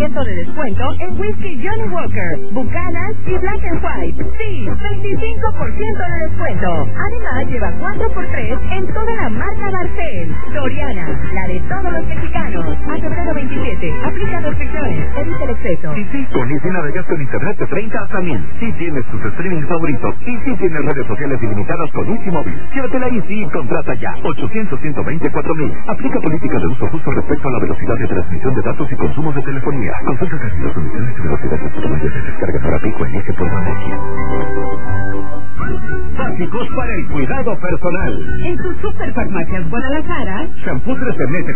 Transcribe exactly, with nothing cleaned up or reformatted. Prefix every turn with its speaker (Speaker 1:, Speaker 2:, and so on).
Speaker 1: ciento de descuento en whisky Johnny Walker, Buchanan y Black and White. Sí, veinticinco por ciento de descuento. Además, lleva cuatro por tres en toda la marca Barcel. Soriana, la de todos los mexicanos. A febrero veintisiete, aplica restricciones, evita el exceso.
Speaker 2: Y sí, con Easy navegas con internet de treinta hasta mil. Sí tienes tus streaming favoritos. Y sí tienes redes sociales ilimitadas con Easy Móvil. Llévatela Easy y contrata ya. ochocientos, ciento veinticuatro mil. Aplica política de uso justo respecto a la velocidad de transmisión de datos y consumo de telefonía. Consulta casi las condiciones de velocidad de tus de descarga para pico en ese punto X. Básicos para el cuidado personal.
Speaker 1: En tus superfarmacias Guadalajara,
Speaker 2: Shampoo tres M